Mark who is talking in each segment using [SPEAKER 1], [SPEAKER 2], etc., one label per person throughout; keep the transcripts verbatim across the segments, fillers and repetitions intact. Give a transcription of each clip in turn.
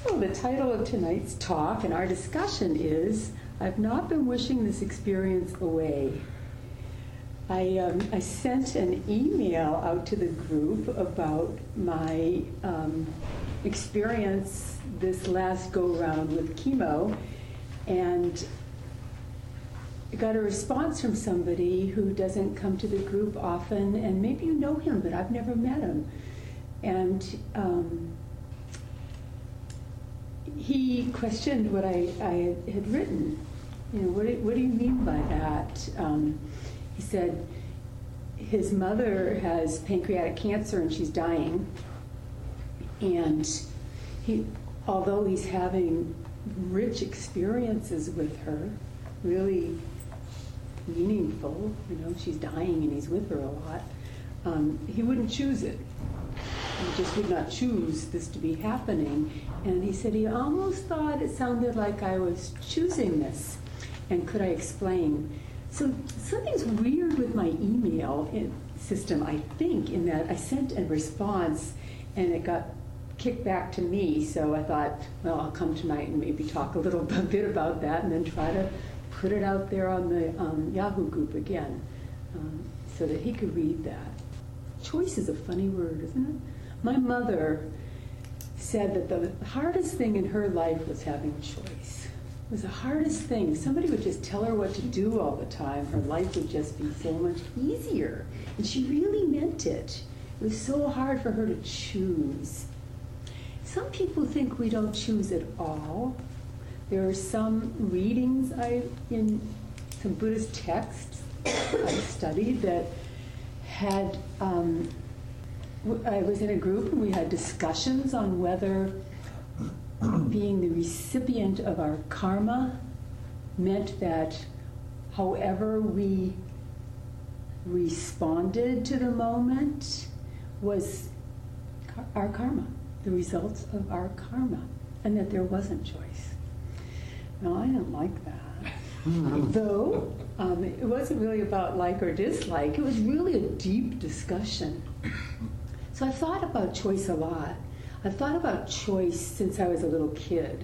[SPEAKER 1] So the title of tonight's talk and our discussion is, I've not been wishing this experience away. I, um, I sent an email out to the group about my um, experience this last go-round with chemo, and I got a response from somebody who doesn't come to the group often, and maybe you know him, but I've never met him. And um, he questioned what I, I had written. You know, what do, what do you mean by that? Um, he said his mother has pancreatic cancer and she's dying. And he, although he's having rich experiences with her, really meaningful, you know, she's dying and he's with her a lot, um, he wouldn't choose it. He just would not choose this to be happening. And he said he almost thought it sounded like I was choosing this. And could I explain? So something's weird with my email system, I think, in that I sent a response and it got kicked back to me. So I thought, well, I'll come tonight and maybe talk a little bit about that and then try to put it out there on the um, Yahoo group again um, so that he could read that. Choice is a funny word, isn't it? My mother said that the hardest thing in her life was having choice. It was the hardest thing. If somebody would just tell her what to do all the time, her life would just be so much easier. And she really meant it. It was so hard for her to choose. Some people think we don't choose at all. There are some readings I in some Buddhist texts I've studied that had, um, I was in a group and we had discussions on whether being the recipient of our karma meant that however we responded to the moment was our karma, the results of our karma, and that there wasn't choice. Now, I didn't like that. Though, um, it wasn't really about like or dislike. It was really a deep discussion. So I've thought about choice a lot. I've thought about choice since I was a little kid.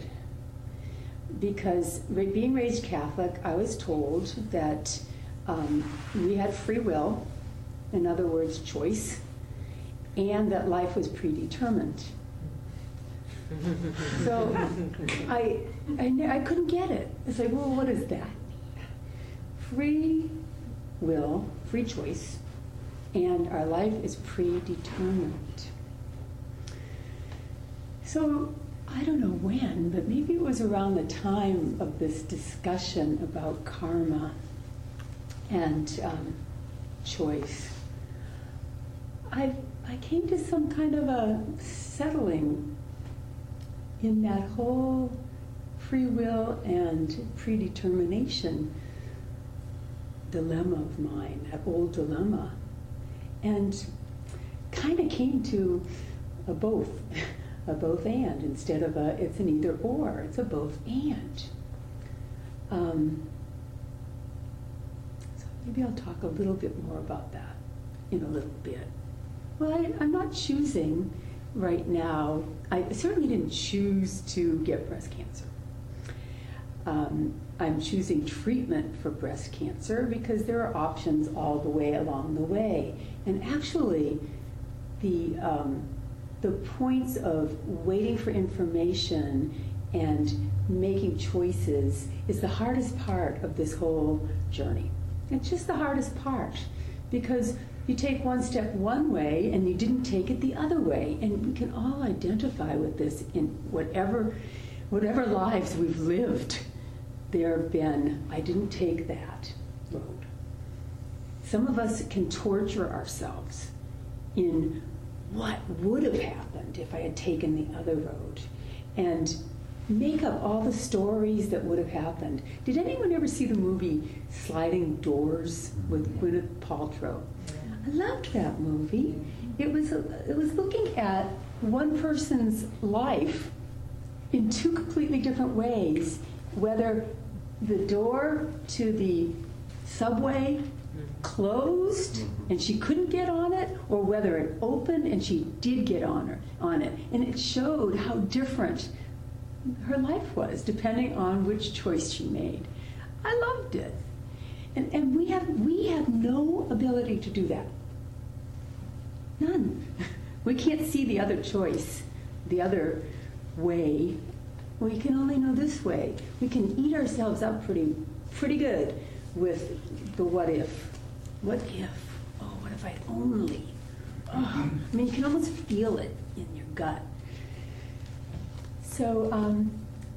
[SPEAKER 1] Because being raised Catholic, I was told that um, we had free will, in other words, choice, and that life was predetermined. So I, I, I couldn't get it. It's like, well, what is that? Free will, free choice, and our life is predetermined. So I don't know when, but maybe it was around the time of this discussion about karma and um, choice. I I came to some kind of a settling in that whole free will and predetermination dilemma of mine, that old dilemma, and kind of came to a both, a both and instead of a it's an either or, it's a both and. Um, so maybe I'll talk a little bit more about that in a little bit. Well, I, I'm not choosing right now. I certainly didn't choose to get breast cancer. Um, I'm choosing treatment for breast cancer because there are options all the way along the way. And actually, the, um, the points of waiting for information and making choices is the hardest part of this whole journey. It's just the hardest part because you take one step one way and you didn't take it the other way. And we can all identify with this in whatever, whatever lives we've lived. There have been, I didn't take that road. Some of us can torture ourselves in what would have happened if I had taken the other road and make up all the stories that would have happened. Did anyone ever see the movie Sliding Doors with Gwyneth Paltrow? I loved that movie. It was, it was looking at one person's life in two completely different ways, whether the door to the subway closed and she couldn't get on it, or whether it opened and she did get on, her, on it. And it showed how different her life was, depending on which choice she made. I loved it. And, and we have we have no ability to do that. None. We can't see the other choice, the other way. We can only know this way. We can eat ourselves up pretty pretty good with the what if. What if? Oh, what if I only? Oh, I mean, you can almost feel it in your gut. So, um,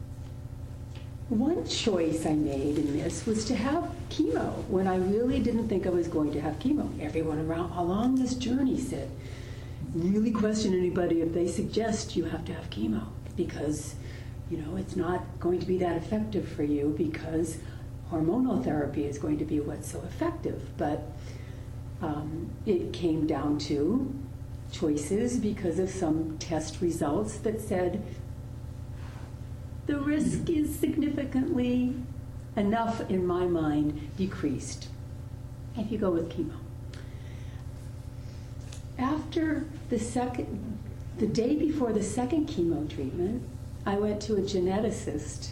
[SPEAKER 1] one choice I made in this was to have chemo when I really didn't think I was going to have chemo. Everyone around along this journey said, really question anybody if they suggest you have to have chemo because, you know, it's not going to be that effective for you because hormonal therapy is going to be what's so effective. But um, it came down to choices because of some test results that said the risk is significantly enough, in my mind, decreased if you go with chemo. After the second, the day before the second chemo treatment, I went to a geneticist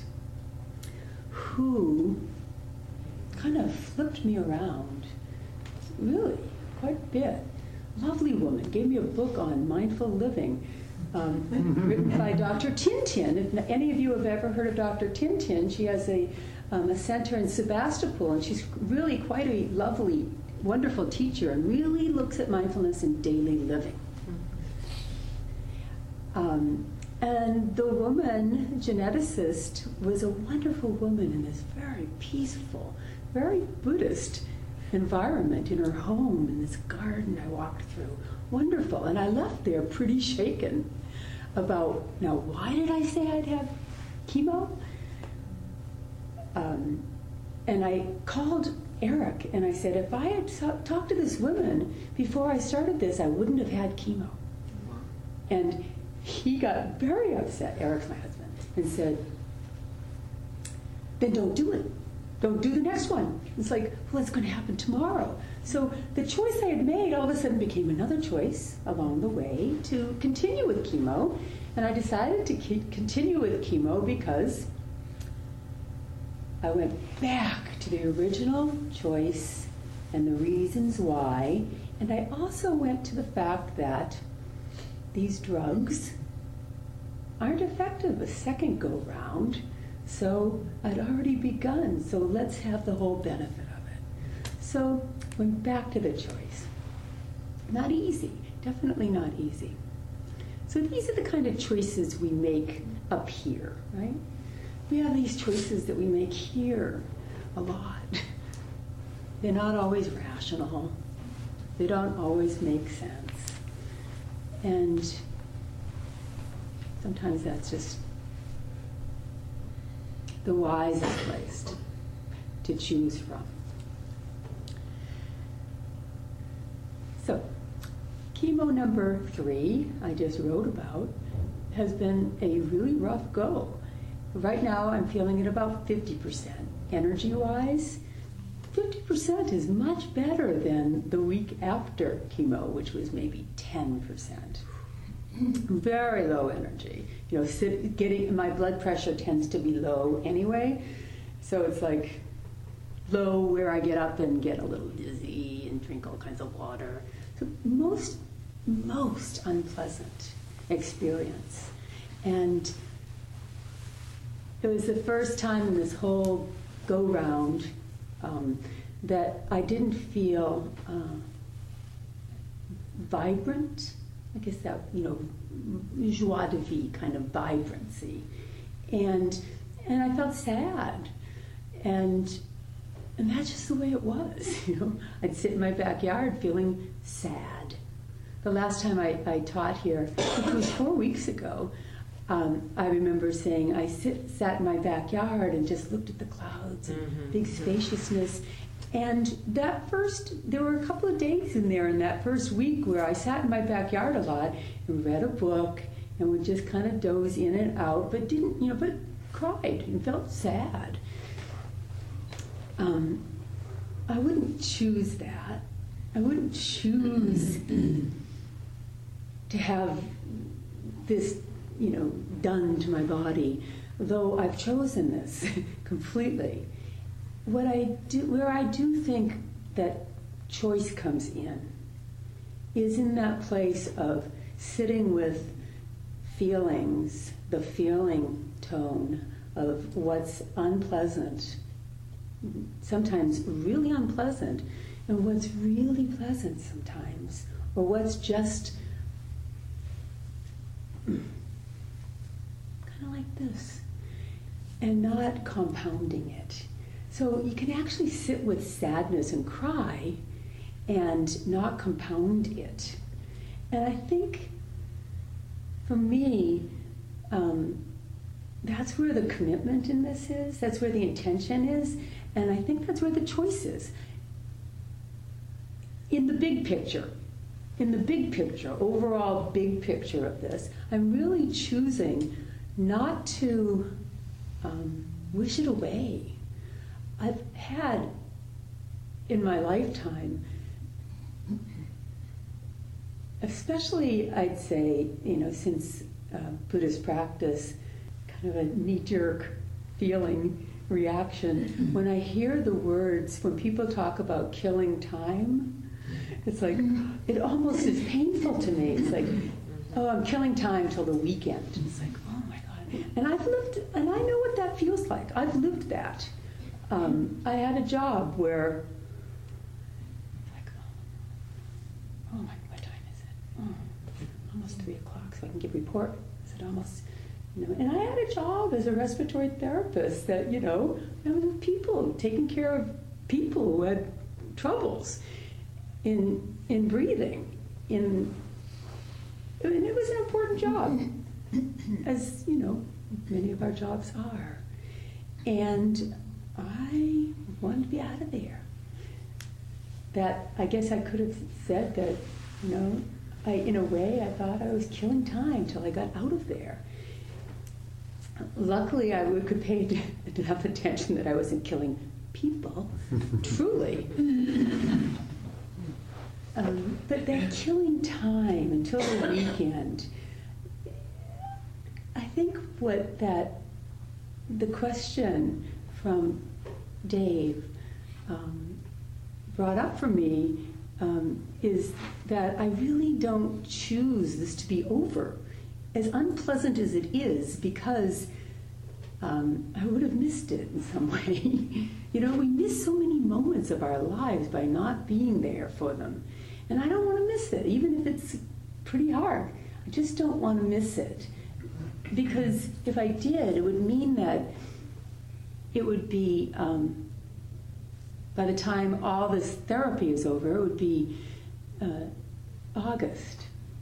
[SPEAKER 1] who kind of flipped me around, really, quite a bit. Lovely woman, gave me a book on mindful living, um, written by Doctor Tintin. If any of you have ever heard of Doctor Tintin, she has a, um, a center in Sebastopol, and she's really quite a lovely, wonderful teacher and really looks at mindfulness in daily living. Um, and the woman, geneticist, was a wonderful woman in this very peaceful, very Buddhist environment in her home, in this garden I walked through. Wonderful. And I left there pretty shaken about, now, why did I say I'd have chemo? Um, and I called Eric and I said, if I had t- talked to this woman before I started this, I wouldn't have had chemo. And he got very upset, Eric's my husband, and said, then don't do it. Don't do the next one. It's like, well, it's going to happen tomorrow. So the choice I had made all of a sudden became another choice along the way to continue with chemo. And I decided to keep, continue with chemo because I went back to the original choice and the reasons why. And I also went to the fact that these drugs aren't effective a second go round. So I'd already begun, so let's have the whole benefit of it. So went back to the choice. Not easy, definitely not easy. So these are the kind of choices we make up here, right? We have these choices that we make here a lot. They're not always rational. They don't always make sense. And sometimes that's just the wisest place to choose from. So, chemo number three, I just wrote about, has been a really rough go. Right now, I'm feeling it about fifty percent. Energy-wise, fifty percent is much better than the week after chemo, which was maybe ten percent. Very low energy. You know, sit, getting my blood pressure tends to be low anyway, so it's like low where I get up and get a little dizzy and drink all kinds of water. So most, most unpleasant experience. And it was the first time in this whole go-round um, that I didn't feel uh, vibrant. I guess that, you know, joie de vie kind of vibrancy. And and I felt sad. And and that's just the way it was, you know. I'd sit in my backyard feeling sad. The last time I, I taught here, which was four weeks ago, um, I remember saying I sit, sat in my backyard and just looked at the clouds and mm-hmm. big spaciousness. And that first, there were a couple of days in there in that first week where I sat in my backyard a lot and read a book and would just kind of doze in and out, but didn't, you know, but cried and felt sad. Um, I wouldn't choose that. I wouldn't choose to have this you know, done to my body, though I've chosen this completely. What I do, where I do think that choice comes in, is in that place of sitting with feelings, the feeling tone of what's unpleasant, sometimes really unpleasant, and what's really pleasant sometimes, or what's just kind of like this, and not compounding it. So you can actually sit with sadness and cry and not compound it. And I think, for me, um, that's where the commitment in this is, that's where the intention is, and I think that's where the choice is. In the big picture, in the big picture, overall big picture of this, I'm really choosing not to um, wish it away. I've had, in my lifetime, especially, I'd say, you know, since uh, Buddhist practice, kind of a knee-jerk feeling, reaction. When I hear the words, when people talk about killing time, it's like, it almost is painful to me. It's like, oh, I'm killing time till the weekend. It's like, oh my God. And I've lived, and I know what that feels like. I've lived that. Um, I had a job where, like, oh, my, what time is it? Oh, almost three o'clock, so I can give a report. Is it almost? You know, and I had a job as a respiratory therapist that, you know, I was with people, taking care of people who had troubles in in breathing. In, I mean, it was an important job, as, you know, many of our jobs are. And I wanted to be out of there. That, I guess I could have said that, you know, I, in a way, I thought I was killing time till I got out of there. Luckily, I could pay enough attention that I wasn't killing people, truly. Um, but that killing time until the weekend, I think what that, the question from Dave um, brought up for me um, is that I really don't choose this to be over. As unpleasant as it is, because um, I would have missed it in some way. You know, we miss so many moments of our lives by not being there for them. And I don't want to miss it, even if it's pretty hard. I just don't want to miss it. Because if I did, it would mean that it would be, um, by the time all this therapy is over, it would be uh, August.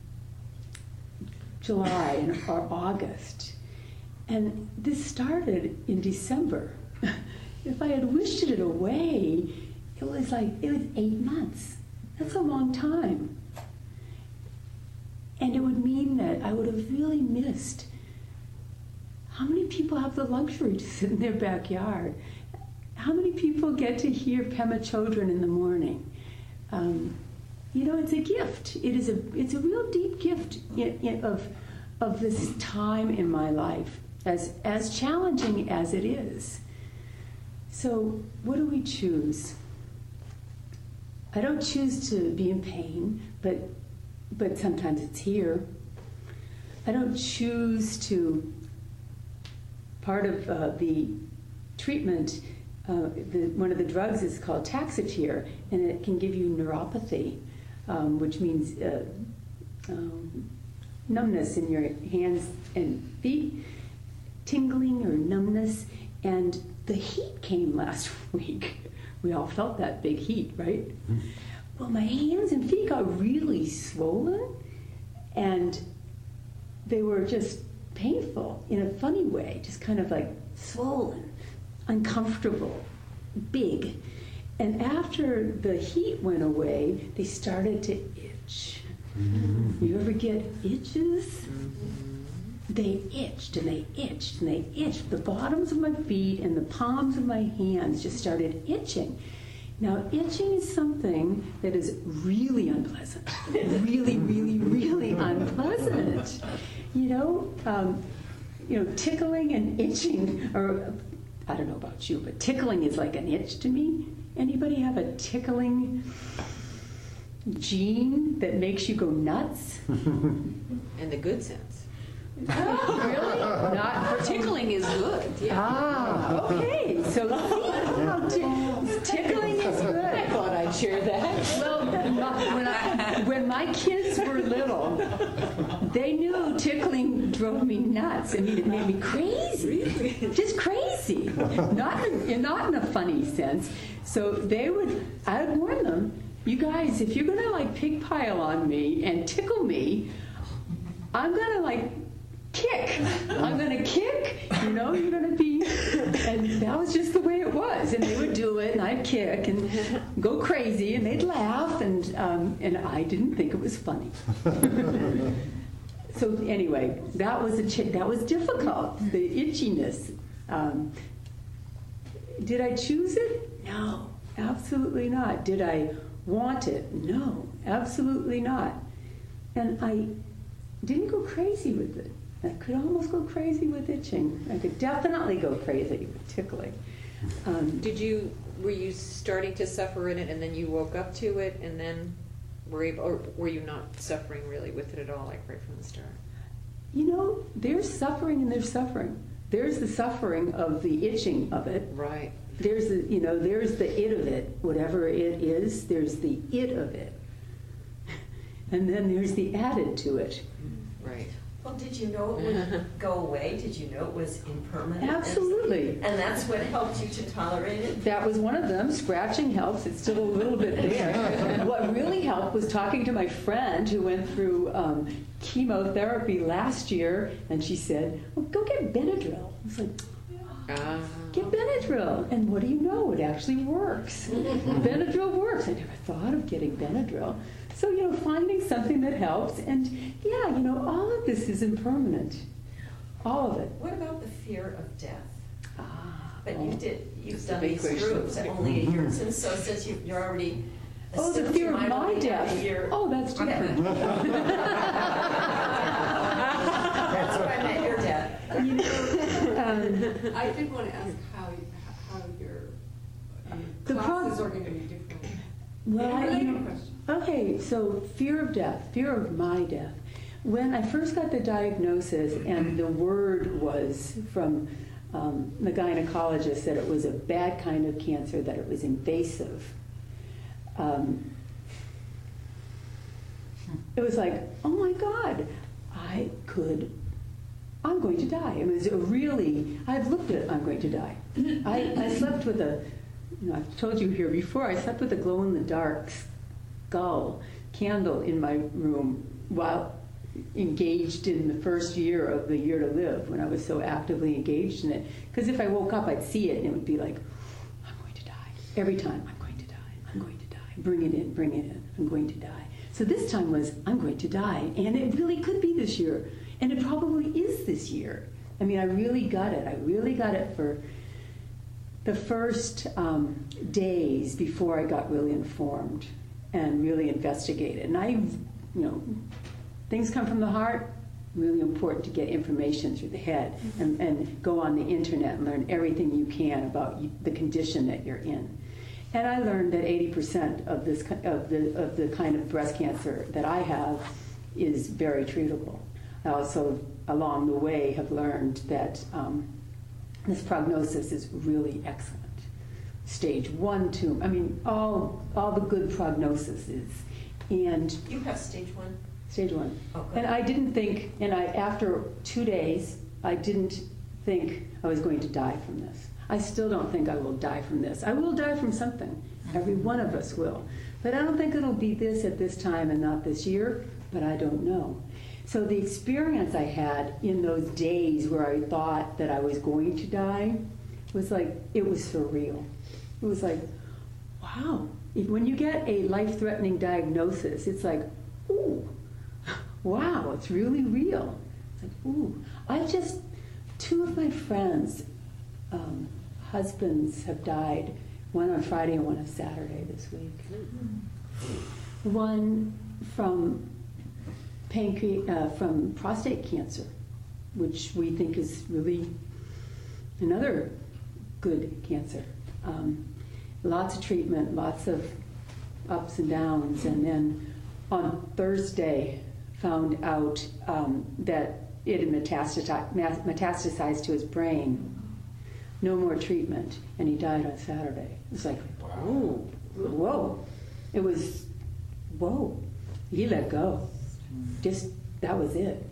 [SPEAKER 1] July or August. And this started in December. If I had wished it away, it was like, it was eight months. That's a long time. And it would mean that I would have really missed. How many people have the luxury to sit in their backyard? How many people get to hear Pema Chodron in the morning? Um, You know, it's a gift. It is a, it's a real deep gift in, in, of, of this time in my life, as, as challenging as it is. So what do we choose? I don't choose to be in pain, but, but sometimes it's here. I don't choose to, part of uh, the treatment, uh, the, one of the drugs is called Taxotere, and it can give you neuropathy. Um, which means uh, um, numbness in your hands and feet, tingling or numbness, and the heat came last week. We all felt that big heat, right? Mm-hmm. Well, my hands and feet got really swollen, and they were just painful in a funny way, just kind of like swollen, uncomfortable, big. And after the heat went away, they started to itch. Mm-hmm. You ever get itches? Mm-hmm. They itched and they itched and they itched. The bottoms of my feet and the palms of my hands just started itching. Now, itching is something that is really unpleasant. Really, really, really unpleasant. You know, um, you know, tickling and itching, or I don't know about you, but tickling is like an itch to me. Anybody have a tickling gene that makes you go nuts?
[SPEAKER 2] In the good sense.
[SPEAKER 1] Oh, really? Not for
[SPEAKER 2] tickling is good. Yeah.
[SPEAKER 1] Ah, okay. So oh, t- tickling is good.
[SPEAKER 2] I thought I'd share that.
[SPEAKER 1] Well, my, when, I, when my kids were little, they knew tickling drove me nuts. I mean, it made me crazy, just crazy. Not in, not in a funny sense. So they would. I would warn them, you guys, if you're gonna like pig pile on me and tickle me, I'm gonna like. Kick. I'm going to kick. You know, you're going to be. And that was just the way it was. And they would do it, and I'd kick and go crazy, and they'd laugh, and um, and I didn't think it was funny. So anyway, that was a ch- that was difficult. The itchiness. Um, did I choose it? No, absolutely not. Did I want it? No, absolutely not. And I didn't go crazy with it. I could almost go crazy with itching. I could definitely go crazy with tickling. Um,
[SPEAKER 2] Did you, were you starting to suffer in it and then you woke up to it and then were able, or were you not suffering really with it at all, like right from the start?
[SPEAKER 1] You know, there's suffering and there's suffering. There's the suffering of the itching of it.
[SPEAKER 2] Right.
[SPEAKER 1] There's the, you know, there's the it of it, whatever it is, there's the it of it. And then there's the added to it.
[SPEAKER 2] Right.
[SPEAKER 3] Well, did you know it would go away? Did you know it was impermanent?
[SPEAKER 1] Absolutely.
[SPEAKER 3] And that's what helped you to tolerate it?
[SPEAKER 1] That was one of them. Scratching helps. It's still a little bit there. What really helped was talking to my friend who went through um, chemotherapy last year, and she said, well, go get Benadryl. I was like,
[SPEAKER 2] Uh,
[SPEAKER 1] get Benadryl. And what do you know? It actually works. Benadryl works. I never thought of getting Benadryl. So, you know, finding something that helps. And, yeah, you know, all of this is impermanent. All of it.
[SPEAKER 3] What about the fear of death?
[SPEAKER 1] Ah,
[SPEAKER 3] But you did, you've
[SPEAKER 2] That's a
[SPEAKER 3] done
[SPEAKER 2] big
[SPEAKER 3] these
[SPEAKER 2] question.
[SPEAKER 3] groups only a year since, so since you, you're already...
[SPEAKER 1] Oh, the
[SPEAKER 3] assumed
[SPEAKER 1] fear
[SPEAKER 3] you
[SPEAKER 1] of
[SPEAKER 3] might
[SPEAKER 1] my
[SPEAKER 3] only have a
[SPEAKER 1] death.
[SPEAKER 3] year-
[SPEAKER 1] Oh, that's different.
[SPEAKER 3] That's what I meant, your death.
[SPEAKER 1] You know, um,
[SPEAKER 4] I did want to ask how, how your
[SPEAKER 1] The
[SPEAKER 4] classes
[SPEAKER 1] prob-
[SPEAKER 4] are going to be different.
[SPEAKER 1] well, I, you
[SPEAKER 4] Related
[SPEAKER 1] know,
[SPEAKER 4] question.
[SPEAKER 1] okay, so fear of death, fear of my death. When I first got the diagnosis, and the word was from um, the gynecologist that it was a bad kind of cancer, that it was invasive. Um, it was like, oh my God, I could, I'm going to die. It was a really, I've looked at I'm going to die. I, I slept with a, you know, I've told you here before, I slept with a glow-in-the-dark skull candle in my room while engaged in the first year of the Year to Live, when I was so actively engaged in it. Because if I woke up, I'd see it, and it would be like, I'm going to die. Every time, I'm going to die, I'm going to die. Bring it in, bring it in, I'm going to die. So this time was, I'm going to die. And it really could be this year. And it probably is this year. I mean, I really got it. I really got it for the first um, days before I got really informed and really investigated. And I, you know, things come from the heart. Really important to get information through the head and, and go on the internet and learn everything you can about you, the condition that you're in. And I learned that eighty percent of this of the of the kind of breast cancer that I have is very treatable. I also, along the way, have learned that um, this prognosis is really excellent. Stage one, two, I mean, all all the good prognosis is. And
[SPEAKER 3] You have stage one?
[SPEAKER 1] stage one.
[SPEAKER 3] Oh, good.
[SPEAKER 1] And I didn't think, and I after two days, I didn't think I was going to die from this. I still don't think I will die from this. I will die from something. Every one of us will. But I don't think it'll be this at this time and not this year, but I don't know. So the experience I had in those days where I thought that I was going to die was like, it was surreal. It was like, wow. If, when you get a life-threatening diagnosis, it's like, ooh, wow, it's really real. It's like, ooh. I just, two of my friends, um, husbands have died, one on Friday and one on Saturday this week. One from pancreas, uh, from prostate cancer. which we think is really another good cancer. Um, lots of treatment, lots of ups and downs, and then on Thursday found out um, that it had metastasized, metastasized to his brain. No more treatment, and he died on Saturday. It was like, whoa, whoa. It was, whoa. He let go. Just, that was it.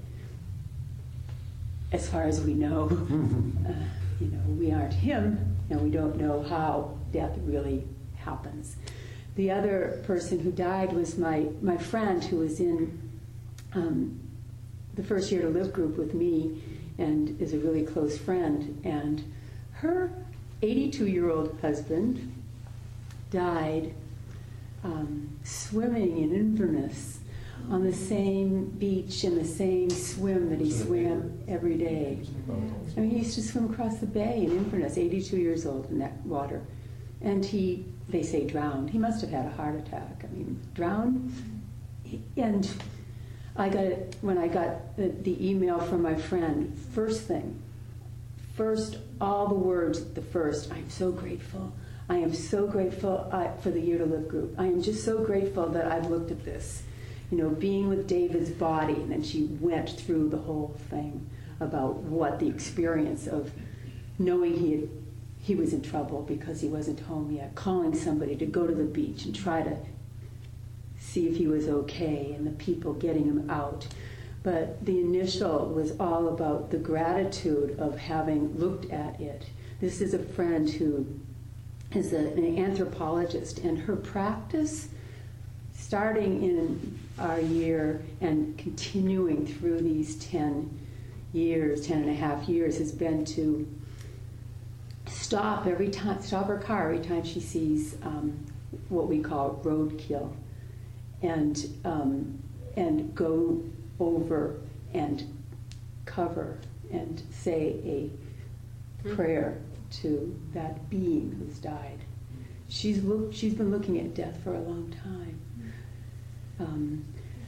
[SPEAKER 1] As far as we know, uh, you know, we aren't him, and we don't know how death really happens. The other person who died was my, my friend who was in um, the First Year to Live group with me and is a really close friend. And her eighty-two-year-old husband died um, swimming in Inverness on the same beach in the same swim that he swam every day. I mean, he used to swim across the bay in Inverness, eighty-two years old in that water. And he, they say, drowned. He must have had a heart attack. I mean, drowned. And I got it when I got the, the email from my friend. First thing, first, all the words, the first, I'm so grateful. I am so grateful I, for the Year to Live group. I am just so grateful that I've looked at this. You know, being with David's body, and then she went through the whole thing about what the experience of knowing he had, he was in trouble because he wasn't home yet, calling somebody to go to the beach and try to see if he was okay, and the people getting him out. But the initial was all about the gratitude of having looked at it. This is a friend who is a, an anthropologist, and her practice, starting in our year and continuing through these ten years, ten and a half years, has been to stop every time, stop her car every time she sees um, what we call roadkill, and um, and go over and cover and say a prayer to that being who's died. She's looked. She's been looking at death for a long time. Um,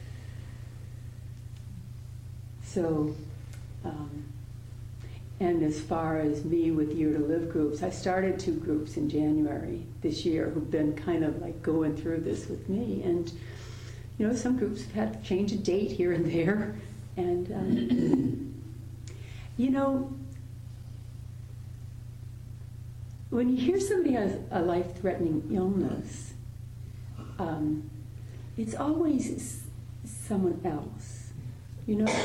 [SPEAKER 1] so, um, and as far as me with Year to Live groups, I started two groups in January this year who've been kind of like going through this with me. And, you know, some groups have had to change a date here and there. And, um, you know, when you hear somebody has a life-threatening illness, um, it's always someone else, you know.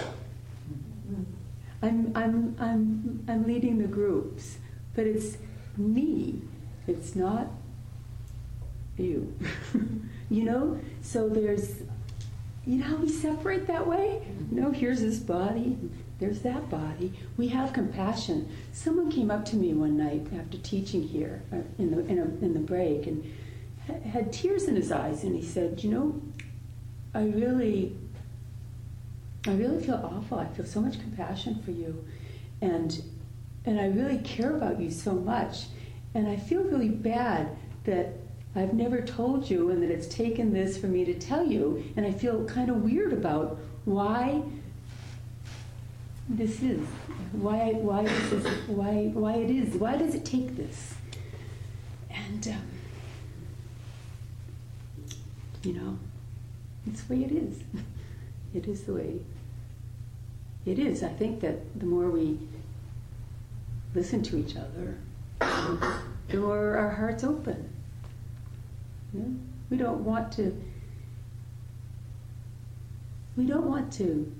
[SPEAKER 1] I'm I'm I'm I'm leading the groups, but it's me. It's not you. You know. So there's, you know, how we separate that way. You know, here's this body, there's that body. We have compassion. Someone came up to me one night after teaching here uh, in the in, a, in the break and had tears in his eyes, and he said, you know, I really, I really feel awful. I feel so much compassion for you, and and I really care about you so much, and I feel really bad that I've never told you and that it's taken this for me to tell you, and I feel kind of weird about why this is, why why this is, why why it is, why does it take this, and. Um, You know, it's the way it is. It is the way it is. I think that the more we listen to each other, the more our hearts open. You know? We don't want to. We don't want to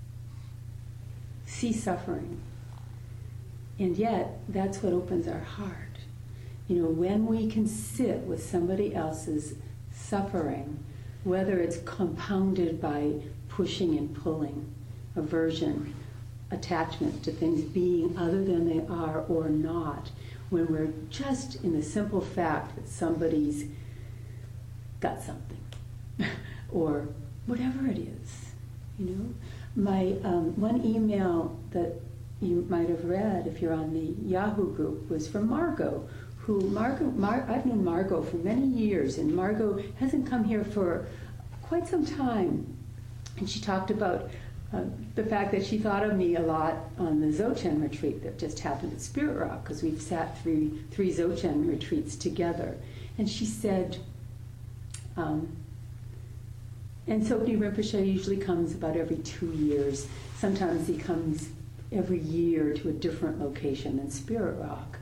[SPEAKER 1] see suffering, and yet that's what opens our heart. You know, when we can sit with somebody else's suffering, whether it's compounded by pushing and pulling, aversion, attachment to things being other than they are or not, when we're just in the simple fact that somebody's got something, or whatever it is, you know. My um, one email that you might have read if you're on the Yahoo group was from Margot, who Margot, Mar, I've known Margot for many years, and Margot hasn't come here for quite some time. And she talked about uh, the fact that she thought of me a lot on the Dzogchen retreat that just happened at Spirit Rock, because we've sat three, three Dzogchen retreats together. And she said, um, and Tsoknyi Rinpoche usually comes about every two years. Sometimes he comes every year to a different location than Spirit Rock.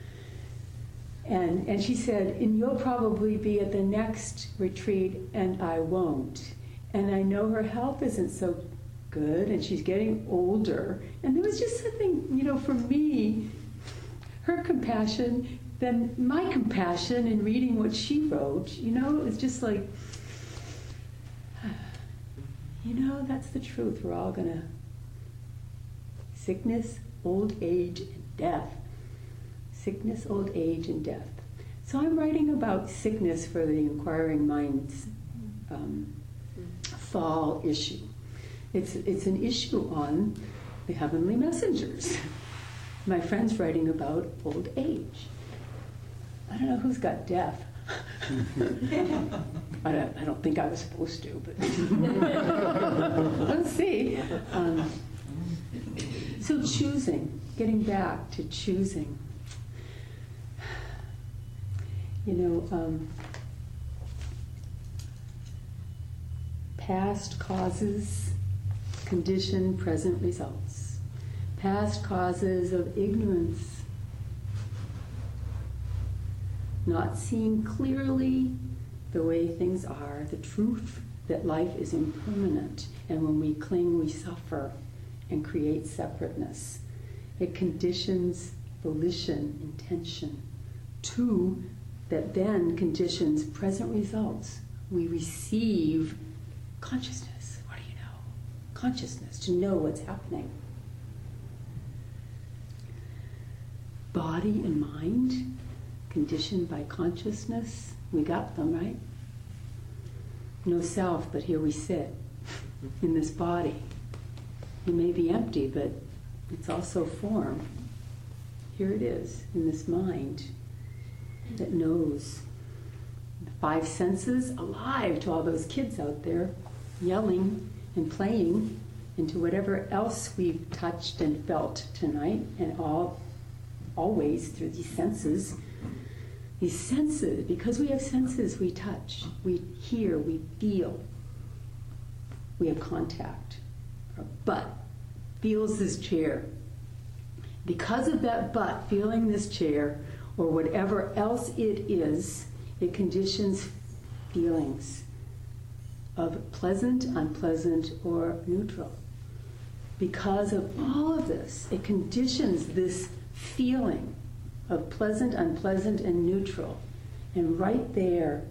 [SPEAKER 1] And, and she said, and you'll probably be at the next retreat and I won't. And I know her health isn't so good and she's getting older. And there was just something, you know, for me, her compassion, then my compassion in reading what she wrote, you know, it was just like, you know, that's the truth. We're all gonna, sickness, old age, and death. Sickness, old age, and death. So I'm writing about sickness for the Inquiring Minds um, fall issue. It's, it's an issue on the heavenly messengers. My friend's writing about old age. I don't know who's got death. I, don't, I don't think I was supposed to, but let's see. Um, so choosing, getting back to choosing. You know, um, past causes condition present results. Past causes of ignorance. Not seeing clearly the way things are, the truth that life is impermanent, and when we cling, we suffer and create separateness. It conditions volition, intention. Two, that then conditions present results. We receive consciousness. What do you know? Consciousness, to know what's happening. Body and mind, conditioned by consciousness. We got them, right? No self, but here we sit in this body. It may be empty, but it's also form. Here it is, in this mind that knows. The five senses alive to all those kids out there yelling and playing, and to whatever else we've touched and felt tonight, and all always through these senses. These senses, because we have senses, we touch, we hear, we feel, we have contact. Our butt feels this chair. Because of that butt feeling this chair, or whatever else it is, it conditions feelings of pleasant, unpleasant, or neutral. Because of all of this, it conditions this feeling of pleasant, unpleasant, and neutral. And right there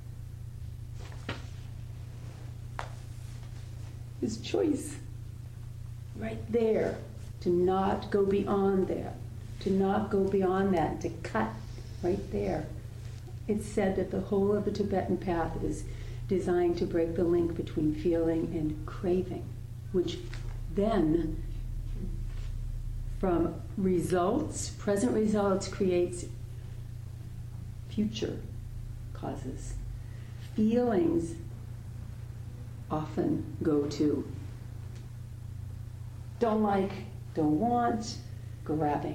[SPEAKER 1] is choice. Right there. To not go beyond that. To not go beyond that. To cut right there. It's said that the whole of the Tibetan path is designed to break the link between feeling and craving, which then, from results, present results, creates future causes. Feelings often go to don't like, don't want, grabbing,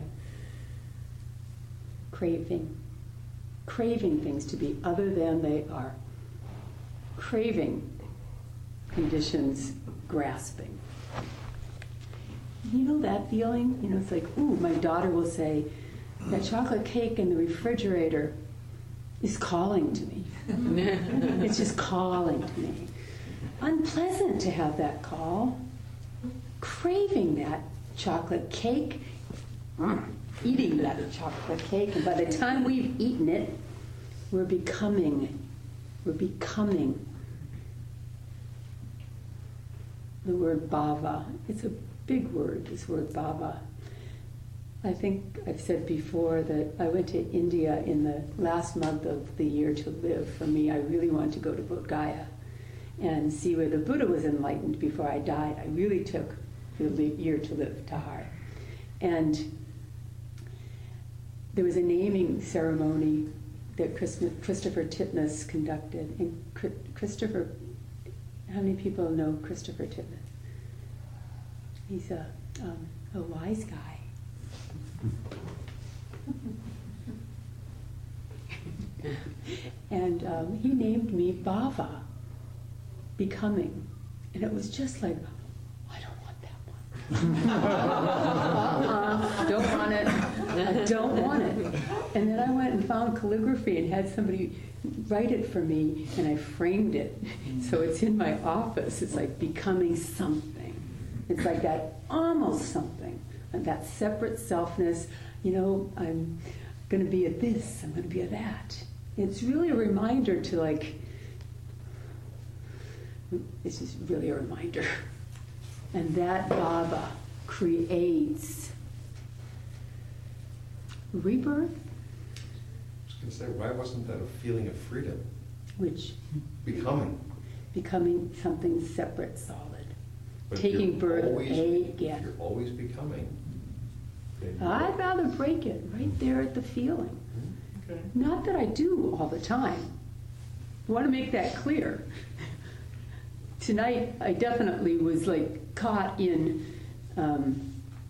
[SPEAKER 1] craving, craving things to be other than they are. Craving conditions grasping. You know that feeling? You know, it's like, ooh, my daughter will say, that chocolate cake in the refrigerator is calling to me. It's just calling to me. Unpleasant to have that call. Craving that chocolate cake, eating that chocolate cake, and by the time we've eaten it, we're becoming, we're becoming the word bhava. It's a big word, this word bhava. I think I've said before that I went to India in the last month of the year to live. For me, I really wanted to go to Bodh Gaya and see where the Buddha was enlightened before I died. I really took the year to live to heart. And there was a naming ceremony that Christopher Titmuss conducted. And Christopher, how many people know Christopher Titmuss? He's a, um, a wise guy. And um, he named me Bava, becoming. And it was just like, I don't want that one. uh-uh, don't want it. I don't want it. And then I went and found calligraphy and had somebody write it for me, and I framed it. So it's in my office. It's like becoming something. It's like that almost something. And that separate selfness. You know, I'm going to be a this, I'm going to be a that. It's really a reminder to like, this is really a reminder. And that Baba creates rebirth.
[SPEAKER 5] I was going to say, why wasn't that a feeling of freedom?
[SPEAKER 1] Which?
[SPEAKER 5] Becoming.
[SPEAKER 1] Becoming something separate, solid.
[SPEAKER 5] But
[SPEAKER 1] Taking birth
[SPEAKER 5] always,
[SPEAKER 1] again.
[SPEAKER 5] You're always becoming. then you-
[SPEAKER 1] I'd rather break it right there at the feeling.
[SPEAKER 5] Okay.
[SPEAKER 1] Not that I do all the time. I want to make that clear. Tonight, I definitely was like caught in um,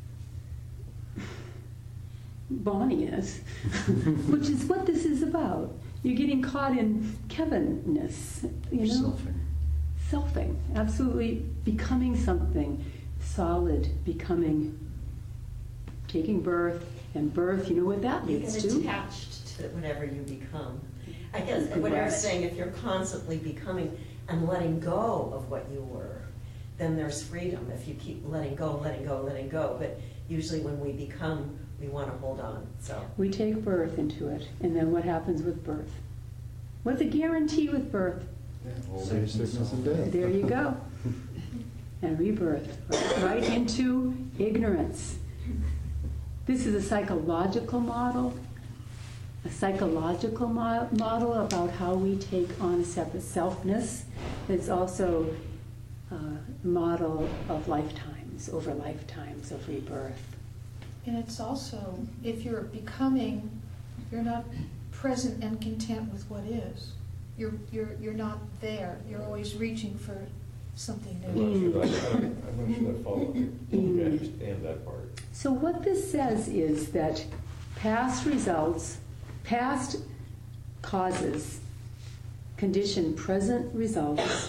[SPEAKER 1] Bonnie-ness, which is what this is about. You're getting caught in Kevin-ness, you know?
[SPEAKER 6] Selfing.
[SPEAKER 1] Selfing, absolutely becoming something solid, becoming, taking birth, and birth, you know what that
[SPEAKER 3] You
[SPEAKER 1] leads
[SPEAKER 3] get
[SPEAKER 1] to?
[SPEAKER 3] attached to whatever you become. I guess
[SPEAKER 1] You can
[SPEAKER 3] what I was
[SPEAKER 1] rest.
[SPEAKER 3] saying, if you're constantly becoming and letting go of what you were, then there's freedom. If you keep letting go, letting go, letting go. But usually when we become, we want to hold on. So
[SPEAKER 1] We take birth into it, and then what happens with birth? What's a guarantee with birth?
[SPEAKER 5] Yeah, old
[SPEAKER 6] Same
[SPEAKER 5] age and
[SPEAKER 6] sickness and
[SPEAKER 5] so on.
[SPEAKER 6] death.
[SPEAKER 1] There you go. And rebirth, right, right into ignorance. This is a psychological model, a psychological mo- model about how we take on a separate selfness. It's also uh, a model of lifetimes, over lifetimes of rebirth.
[SPEAKER 7] And it's also, if you're becoming, you're not present and content with what is. You're, you're, you're not there. You're always reaching for something
[SPEAKER 5] I'm
[SPEAKER 7] new.
[SPEAKER 5] not sure that, I don't- I'm not sure that follow, I
[SPEAKER 1] Mm.
[SPEAKER 5] understand that part.
[SPEAKER 1] So what this says is that past results, past causes, condition present results.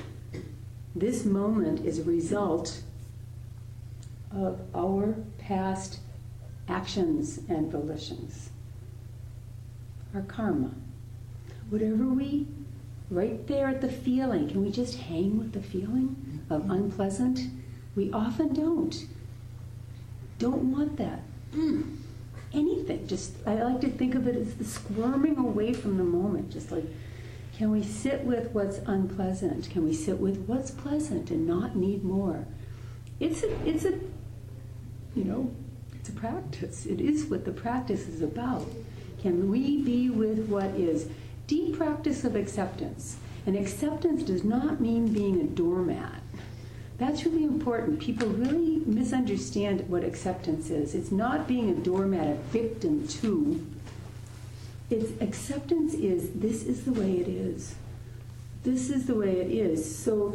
[SPEAKER 1] This moment is a result of our past actions and volitions. Our karma. Whatever we, right there at the feeling, can we just hang with the feeling of unpleasant? We often don't. Don't want that. Mm. Anything. Just, I like to think of it as the squirming away from the moment. Just like, can we sit with what's unpleasant? Can we sit with what's pleasant and not need more? It's a, it's a, you know, it's a practice. It is what the practice is about. Can we be with what is? Deep practice of acceptance. And acceptance does not mean being a doormat. That's really important. People really misunderstand what acceptance is. It's not being a doormat, a victim to. It's acceptance is, this is the way it is. This is the way it is. So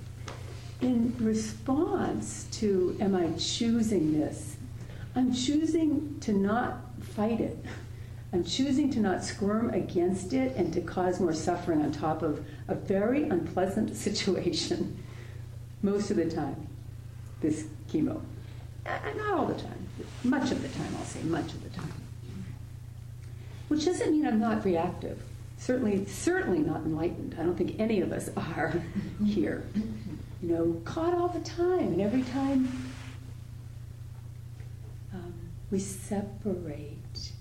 [SPEAKER 1] in response to, am I choosing this? I'm choosing to not fight it. I'm choosing to not squirm against it and to cause more suffering on top of a very unpleasant situation. Most of the time, this chemo. Uh, not all the time. Much of the time, I'll say, much of the time. Which doesn't mean I'm not reactive. Certainly, certainly not enlightened. I don't think any of us are here. You know, caught all the time. And every time um, we separate.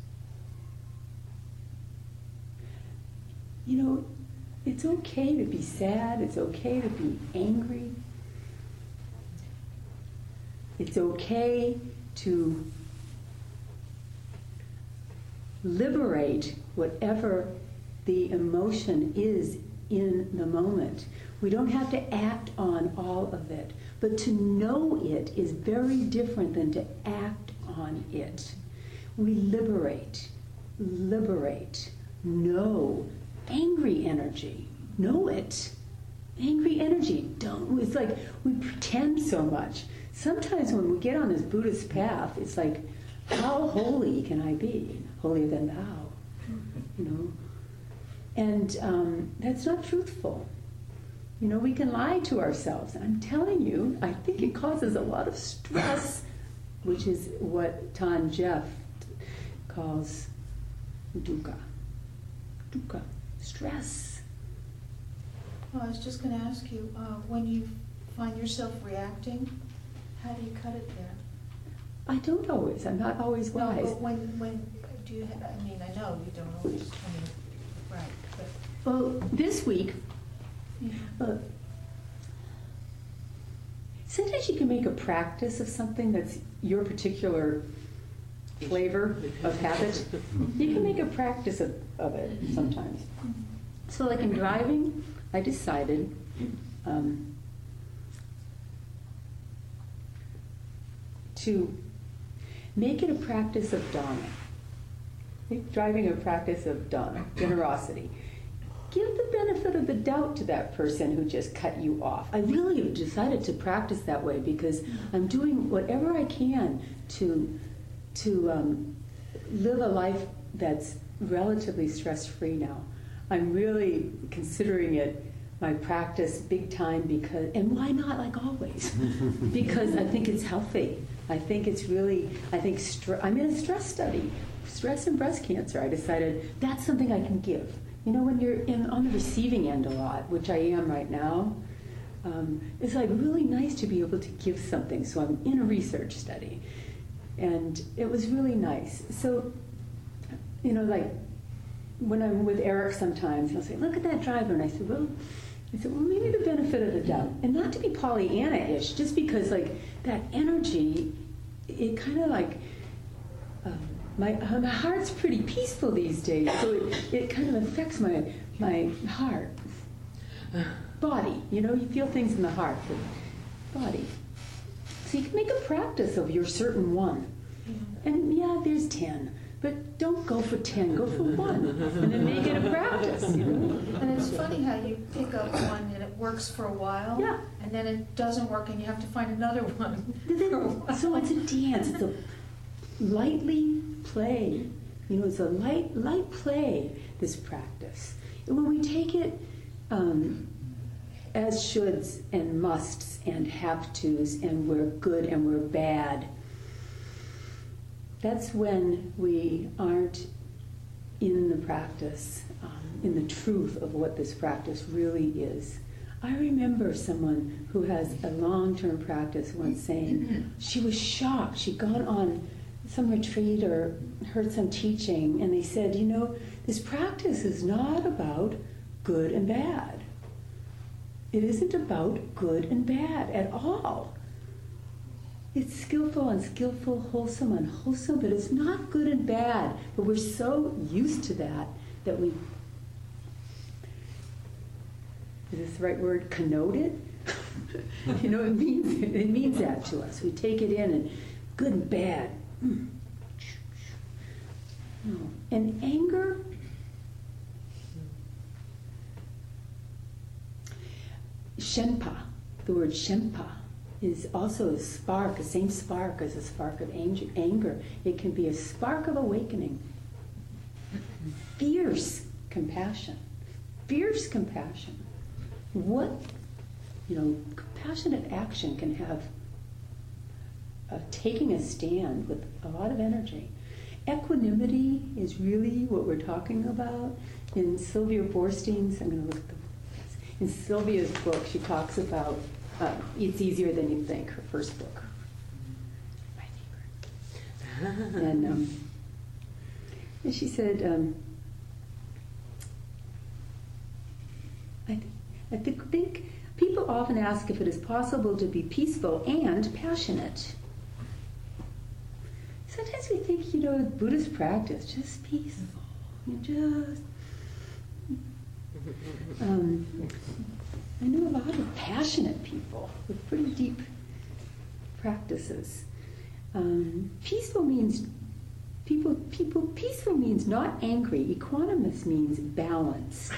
[SPEAKER 1] You know, it's okay to be sad. It's okay to be angry. It's okay to liberate whatever the emotion is in the moment. We don't have to act on all of it, but to know it is very different than to act on it. We liberate, liberate, know. Angry energy, know it. Angry energy, don't, it's like we pretend so much. sometimes when we get on this Buddhist path, it's like, how holy can I be? Holier than thou, you know? And um, that's not truthful. You know, we can lie to ourselves. I'm telling you, I think it causes a lot of stress, which is what Tan Jeff calls dukkha. Dukkha, stress.
[SPEAKER 7] Well, I was just going to ask you, uh, when you find yourself reacting, how do you cut it there?
[SPEAKER 1] I don't always. I'm not always
[SPEAKER 7] No,
[SPEAKER 1] wise.
[SPEAKER 7] but when, when do you, ha- I mean, I know you don't always, I mean, right, but,
[SPEAKER 1] Well, this week,
[SPEAKER 7] yeah.
[SPEAKER 1] uh, sometimes you can make a practice of something that's your particular flavor of habit. You can make a practice of, of it sometimes. So like in driving, I decided um, to make it a practice of dana. Make driving a practice of dana, generosity. Give the benefit of the doubt to that person who just cut you off. I really have decided to practice that way because I'm doing whatever I can to to um, live a life that's relatively stress-free now. I'm really considering it my practice big time because, and why not like always? Because I think it's healthy. I think it's really, I think, str- I'm in a stress study, stress and breast cancer. I decided that's something I can give. You know, when you're in, on the receiving end a lot, which I am right now, um, it's like really nice to be able to give something. So I'm in a research study. And it was really nice. So, you know, like when I'm with Eric sometimes, he'll say, look at that driver. And I said, well, I said, well, maybe the benefit of the doubt. And not to be Pollyanna-ish, just because like that energy, it kind of like, um, my, uh, my heart's pretty peaceful these days. So it, it kind of affects my, my heart. Body, you know, you feel things in the heart, but body. So you can make a practice of your certain one. And yeah, there's ten. But don't go for ten, go for one. And then make it a practice, you know?
[SPEAKER 7] And it's funny how you pick up one and it works for a while.
[SPEAKER 1] Yeah.
[SPEAKER 7] And then it doesn't work and you have to find another one. for a while.
[SPEAKER 1] So it's a dance. It's a lightly play. You know, it's a light, light play, this practice. And when we take it um, as shoulds and musts and have tos and we're good and we're bad, that's when we aren't in the practice, um, in the truth of what this practice really is. I remember someone who has a long-term practice once saying she was shocked. She'd gone on some retreat or heard some teaching, and they said, you know, this practice is not about good and bad. It isn't about good and bad at all. It's skillful, unskillful, wholesome, unwholesome, but it's not good and bad. But we're so used to that that we, is this the right word, connote it? You know, it means, it means that to us. We take it in and good and bad. Mm. No. And anger, Shenpa, the word Shenpa, is also a spark, the same spark as a spark of anger. It can be a spark of awakening. Fierce compassion. Fierce compassion. What, you know, compassionate action can have uh, taking a stand with a lot of energy. Equanimity is really what we're talking about. In Sylvia Boorstein's, I'm going to look at the, in Sylvia's book, she talks about Uh, It's Easier Than You Think, her first book. My favorite. and, um, and she said, um, I, th- I th- think people often ask if it is possible to be peaceful and passionate. Sometimes we think, you know, Buddhist practice, just peaceful. You just... Um, I know a lot of passionate people with pretty deep practices. Um, peaceful means people. People. Peaceful means not angry. Equanimous means balanced.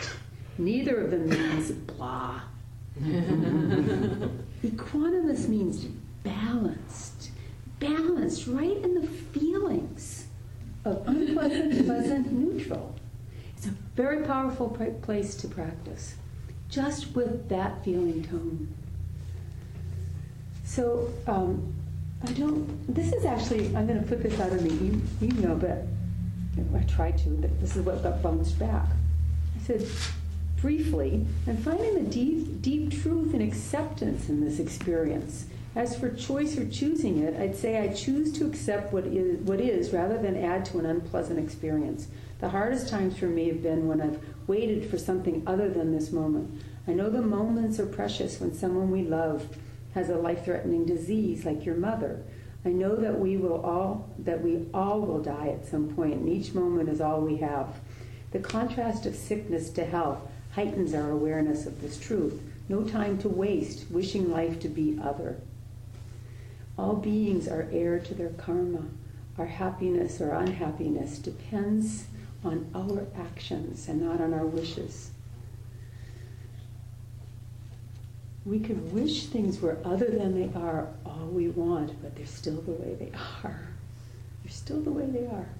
[SPEAKER 1] Neither of them means blah. Equanimous means balanced, balanced right in the feelings of unpleasant, pleasant, neutral. It's a very powerful pra- place to practice, just with that feeling tone. So um, I don't, this is actually, I'm going to put this out in the e- email, but I tried to, but this is what got bounced back. I said, briefly, I'm finding the deep, deep truth and acceptance in this experience. As for choice or choosing it, I'd say I choose to accept what is, what is rather than add to an unpleasant experience. The hardest times for me have been when I've waited for something other than this moment. I know the moments are precious when someone we love has a life-threatening disease like your mother. I know that we will all that we all will die at some point, and each moment is all we have. The contrast of sickness to health heightens our awareness of this truth. No time to waste wishing life to be other. All beings are heir to their karma. Our happiness or unhappiness depends on our actions and not on our wishes. We could wish things were other than they are all we want, but they're still the way they are. They're still the way they are.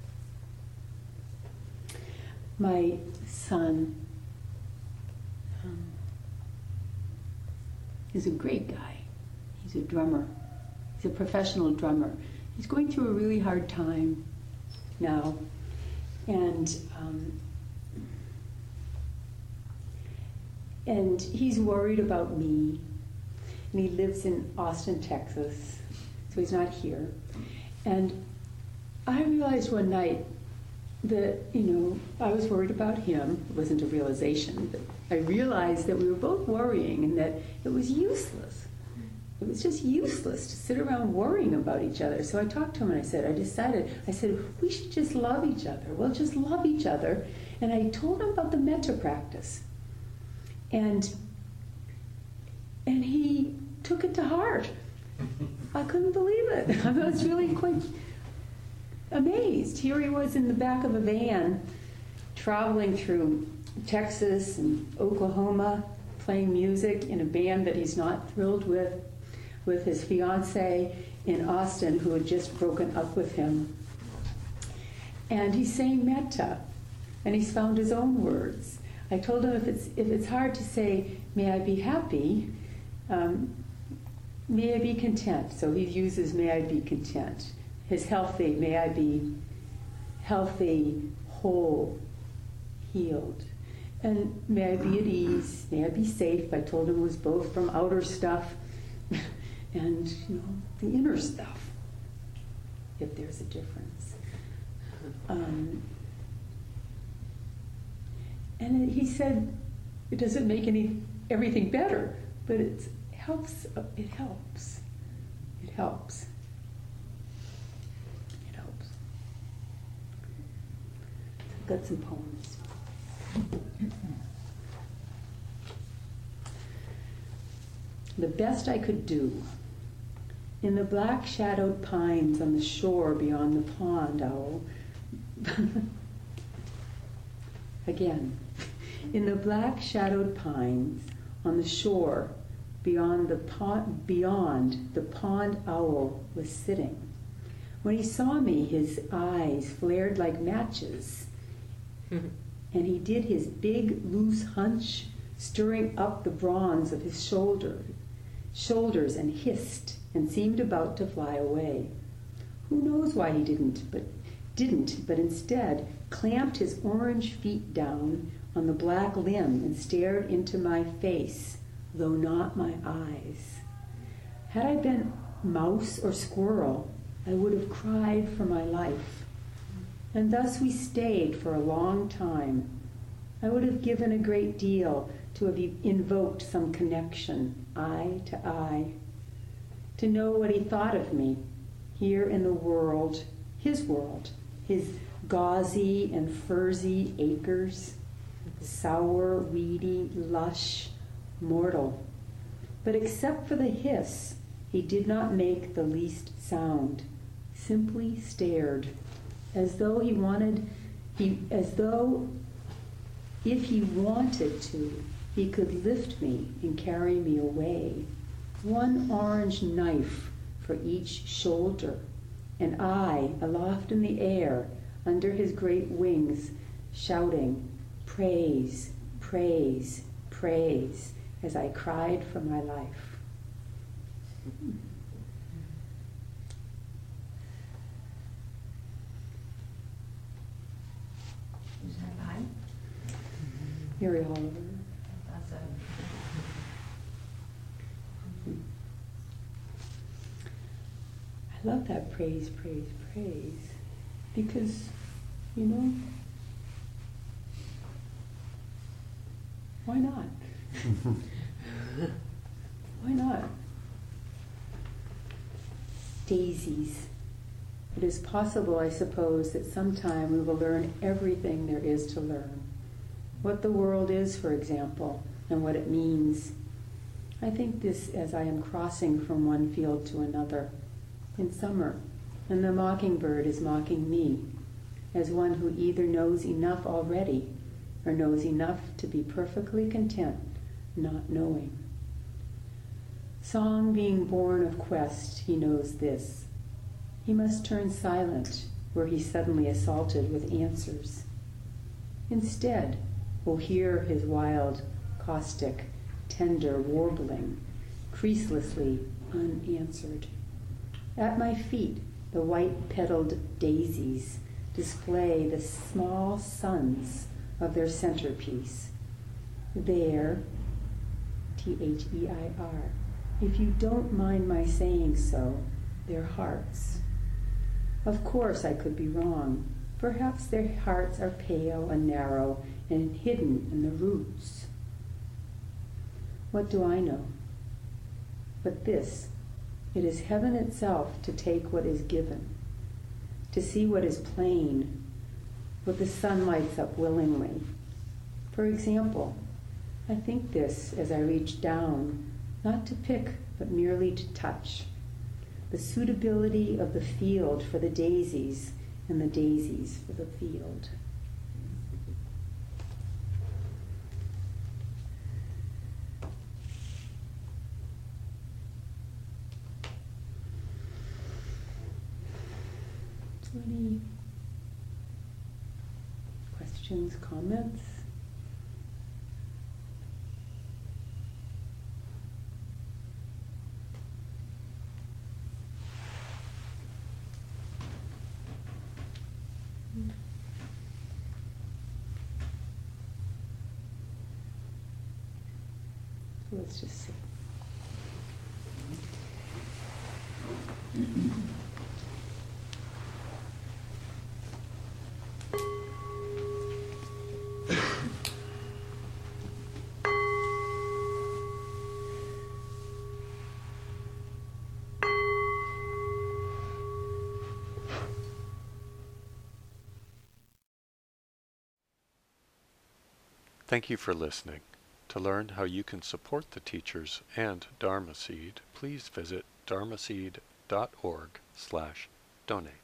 [SPEAKER 1] My son um, is a great guy. He's a drummer. He's a professional drummer. He's going through a really hard time now. And um, and he's worried about me. And he lives in Austin, Texas, so he's not here. And I realized one night that, you know, I was worried about him. It wasn't a realization, but I realized that we were both worrying and that it was useless. It was just useless to sit around worrying about each other. So I talked to him and I said, I decided, I said, we should just love each other. We'll just love each other. And I told him about the metta practice. And, and he took it to heart. I couldn't believe it. I was really quite amazed. Here he was in the back of a van, traveling through Texas and Oklahoma, playing music in a band that he's not thrilled with, with his fiancée in Austin, who had just broken up with him. And he's saying metta, and he's found his own words. I told him if it's if it's hard to say, may I be happy, um, may I be content. So he uses may I be content. His healthy, may I be healthy, whole, healed. And may I be at ease, may I be safe. I told him it was both from outer stuff and, you know, the inner stuff, if there's a difference. Um, and he said, it doesn't make any everything better, but it helps. It helps. It helps. It helps. I've got some poems. The best I could do. In the black shadowed pines on the shore beyond the pond, owl. Again. In the black shadowed pines on the shore beyond the pond, beyond the pond owl was sitting. When he saw me, his eyes flared like matches, and he did his big loose hunch, stirring up the bronze of his shoulder, shoulders, and hissed and seemed about to fly away. Who knows why he didn't, but didn't, but instead clamped his orange feet down on the black limb and stared into my face, though not my eyes. Had I been mouse or squirrel, I would have cried for my life. And thus we stayed for a long time. I would have given a great deal to have invoked some connection, eye to eye, to know what he thought of me here in the world, his world, his gauzy and furzy acres, sour, weedy, lush, mortal. But except for the hiss, he did not make the least sound, simply stared, as though he wanted, he, as though if he wanted to, he could lift me and carry me away. one orange knife for each shoulder, and I, aloft in the air, under his great wings, shouting, praise, praise, praise, as I cried for my life.
[SPEAKER 6] Who's that by?
[SPEAKER 1] Mary Oliver.
[SPEAKER 6] That's a,
[SPEAKER 1] I love that praise, praise, praise, because, you know, why not? Why not? Daisies. It is possible, I suppose, that sometime we will learn everything there is to learn. What the world is, for example, and what it means. I think this as I am crossing from one field to another in summer, and the mockingbird is mocking me as one who either knows enough already or knows enough to be perfectly content not knowing. Song being born of quest, he knows this. He must turn silent were he suddenly assaulted with answers. Instead, will hear his wild, caustic, tender warbling, creaselessly unanswered. At my feet, the white-petaled daisies display the small suns of their centerpiece. There, T H E I R, if you don't mind my saying so, their hearts. Of course I could be wrong. Perhaps their hearts are pale and narrow and hidden in the roots. What do I know? But this, it is heaven itself to take what is given, to see what is plain, what the sun lights up willingly. For example, I think this as I reach down, not to pick, but merely to touch. The suitability of the field for the daisies and the daisies for the field. Any questions, comments? Let's just see.
[SPEAKER 8] Thank you for listening. To learn how you can support the teachers and Dharma Seed, please visit dharmaseed dot org slash donate.